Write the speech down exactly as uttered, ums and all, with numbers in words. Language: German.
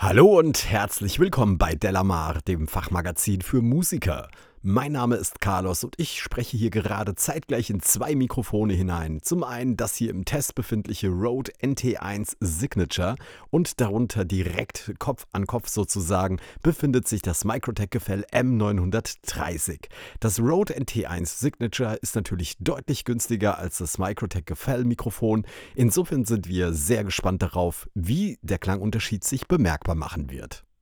Hallo und herzlich willkommen bei Delamar, dem Fachmagazin für Musiker. Mein Name ist Carlos und ich spreche hier gerade zeitgleich in zwei Mikrofone hinein. Zum einen das hier im Test befindliche Rode N T eins Signature und darunter direkt Kopf an Kopf sozusagen befindet sich das Microtech-Gefäll M neunhundertdreißig. Das Rode N T eins Signature ist natürlich deutlich günstiger als das Microtech-Gefäll-Mikrofon. Insofern sind wir sehr gespannt darauf, wie der Klangunterschied sich bemerkbar machen wird.